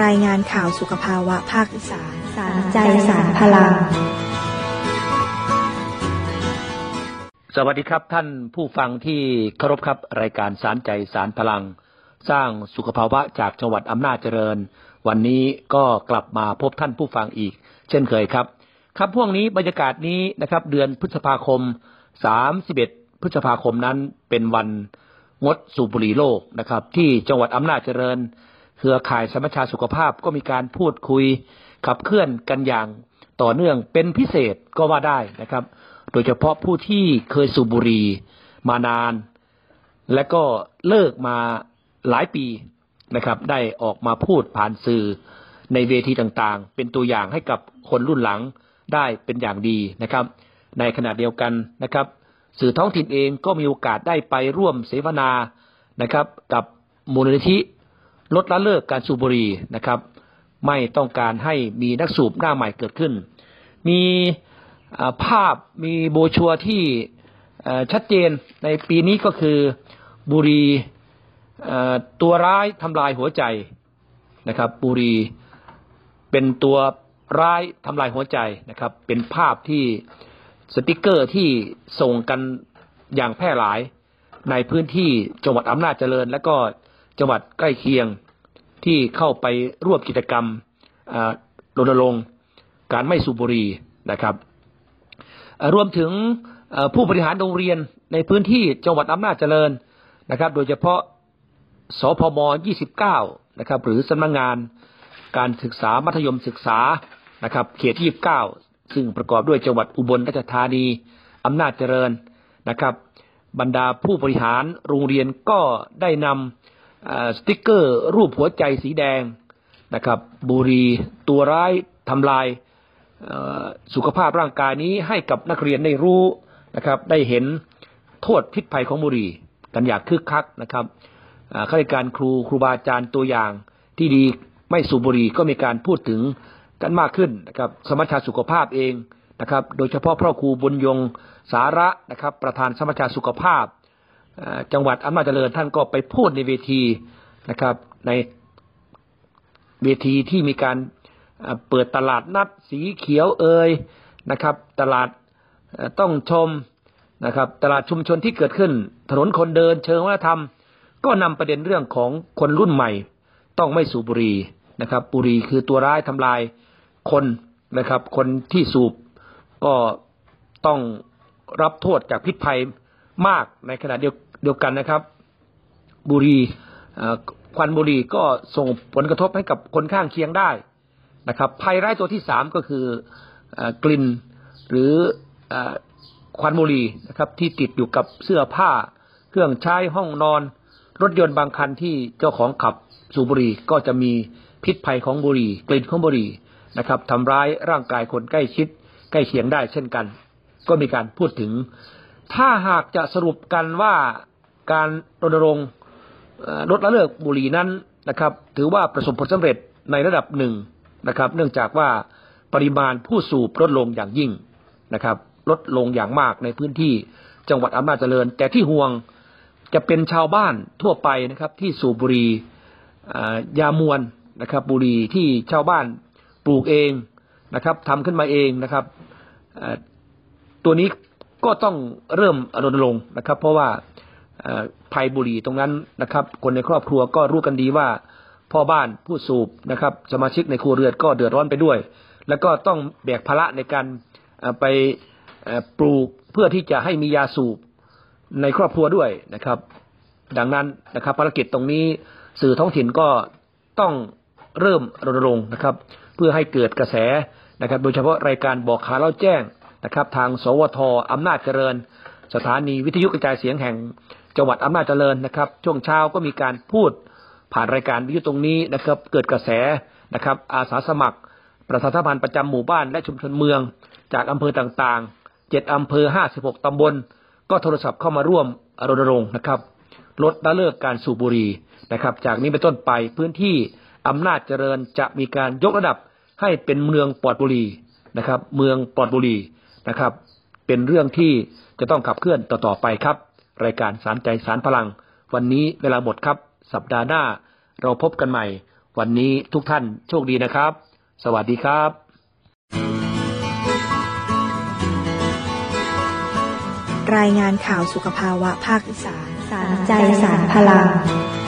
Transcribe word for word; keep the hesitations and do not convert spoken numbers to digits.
รายงานข่าวสุขภาวะภาคอีสานสารใจสารพลังสวัสดีครับท่านผู้ฟังที่เคารพครับรายการสารใจสารพลังสร้างสุขภาวะจากจังหวัดอำนาจเจริญวันนี้ก็กลับมาพบท่านผู้ฟังอีกเช่นเคยครับครับพวกนี้บรรยากาศนี้นะครับเดือนพฤษภาคมสามสิบเอ็ดพฤษภาคมนั้นเป็นวันงดสูบบุหรี่โลกนะครับที่จังหวัดอำนาจเจริญเครือข่ายสมัชชาสุขภาพก็มีการพูดคุยขับเคลื่อนกันอย่างต่อเนื่องเป็นพิเศษก็ว่าได้นะครับโดยเฉพาะผู้ที่เคยสูบบุหรี่มานานและก็เลิกมาหลายปีนะครับได้ออกมาพูดผ่านสื่อในเวทีต่างๆเป็นตัวอย่างให้กับคนรุ่นหลังได้เป็นอย่างดีนะครับในขณะเดียวกันนะครับสื่อท้องถิ่นเองก็มีโอกาสได้ไปร่วมเสวนานะครับกับมูลนิธิลดละเลิกการสูบบุหรี่นะครับไม่ต้องการให้มีนักสูบหน้าใหม่เกิดขึ้นมีภาพมีโบรชัวร์ที่ชัดเจนในปีนี้ก็คือบุหรี่ตัวร้ายทำลายหัวใจนะครับบุหรี่เป็นตัวร้ายทำลายหัวใจนะครับเป็นภาพที่สติกเกอร์ที่ส่งกันอย่างแพร่หลายในพื้นที่จังหวัดอำนาจเจริญและก็จังหวัดใกล้เคียงที่เข้าไปร่วมกิจกรรมรณรงค์การไม่สูบบุหรี่นะครับรวมถึงผู้บริหารโรงเรียนในพื้นที่จังหวัดอำนาจเจริญนะครับโดยเฉพาะสพมยี่สิบเก้านะครับหรือสำนักงานการศึกษามัธยมศึกษานะครับเขตยี่สิบเก้าซึ่งประกอบด้วยจังหวัดอุบลราชธานีอำนาจเจริญนะครับบรรดาผู้บริหารโรงเรียนก็ได้นำสติ๊กเกอร์รูปหัวใจสีแดงนะครับบุหรี่ตัวร้ายทำลายสุขภาพร่างกายนี้ให้กับนักเรียนได้รู้นะครับได้เห็นโทษพิษภัยของบุหรี่กันอย่างคึกคักนะครับข้าราชการครูครูบาอาจารย์ตัวอย่างที่ดีไม่สูบบุหรี่ก็มีการพูดถึงกันมากขึ้นนะครับสมัชชาสุขภาพเองนะครับโดยเฉพาะพ่อครูบุญยงสาระนะครับประธานสมัชชาสุขภาพจังหวัดอำนาจเจริญท่านก็ไปพูดในเวทีนะครับในเวทีที่มีการเปิดตลาดนัดสีเขียวเอ่ยนะครับตลาดต้องชมนะครับตลาดชุมชนที่เกิดขึ้นถนนคนเดินเชิงวัฒนธรรมก็นำประเด็นเรื่องของคนรุ่นใหม่ต้องไม่สูบบุหรี่นะครับบุหรี่คือตัวร้ายทำลายคนนะครับคนที่สูบก็ต้องรับโทษจากพิษภัยมากในขณะเดียวเดียวกันนะครับบุหรี่ควันบุหรี่ก็ส่งผลกระทบให้กับคนข้างเคียงได้นะครับภัยร้ายตัวที่สามก็คือกลิ่นหรือควันบุหรี่นะครับที่ติดอยู่กับเสื้อผ้าเครื่องใช้ห้องนอนรถยนต์บางคันที่เจ้าของขับสูบบุหรี่ก็จะมีพิษภัยของบุหรี่กลิ่นของบุหรี่นะครับทำร้ายร่างกายคนใกล้ชิดใกล้เคียงได้เช่นกันก็มีการพูดถึงถ้าหากจะสรุปกันว่าการรณรงค์ลดละเลิกบุหรี่นั้นนะครับถือว่าประสบผลสำเร็จในระดับหนึ่งนะครับเนื่องจากว่าปริมาณผู้สูบลดลงอย่างยิ่งนะครับลดลงอย่างมากในพื้นที่จังหวัดอำนาจเจริญแต่ที่ห่วงจะเป็นชาวบ้านทั่วไปนะครับที่สูบบุหรี่ยามวนนะครับบุหรี่ที่ชาวบ้านปลูกเองนะครับทำขึ้นมาเองนะครับตัวนี้ก็ต้องเริ่มรณรงค์นะครับเพราะว่าภัยบุหรี่ตรงนั้นนะครับคนในครอบครัวก็รู้กันดีว่าพ่อบ้านผู้สูบนะครับสมาชิกในครัวเรือนก็เดือดร้อนไปด้วยแล้วก็ต้องแบกภาระในการไปปลูกเพื่อที่จะให้มียาสูบในครอบครัวด้วยนะครับดังนั้นนะครับภารกิจตรงนี้สื่อท้องถิ่นก็ต้องเริ่มรณรงค์นะครับเพื่อให้เกิดกระแสนะครับโดยเฉพาะรายการบอกข่าวเล่าแจ้งนะครับทางสวทอำนาจเจริญสถานีวิทยุกระจายเสียงแห่งจังหวัดอำนาจเจริญนะครับช่วงเช้าก็มีการพูดผ่านรายการวิทยุตรงนี้นะครับเกิดกระแสนะครับอาสาสมัครประชาสัมพันธ์ประจำหมู่บ้านและชุมชนเมืองจากอำเภอต่างๆเจ็ดอำเภอห้าสิบหกตำบลก็โทรศัพท์เข้ามาร่วมรณรงค์นะครับลดละเลิกการสูบบุหรี่นะครับจากนี้เป็นต้นไปพื้นที่อำนาจเจริญจะมีการยกระดับให้เป็นเมืองปลอดบุหรี่นะครับเมืองปลอดบุหรี่นะครับเป็นเรื่องที่จะต้องขับเคลื่อนต่อๆไปครับรายการสารใจสารพลังวันนี้เวลาหมดครับสัปดาห์หน้าเราพบกันใหม่วันนี้ทุกท่านโชคดีนะครับ สวัสดีครับรายงานข่าวสุขภาวะภาคอีสานสารใจสารพลัง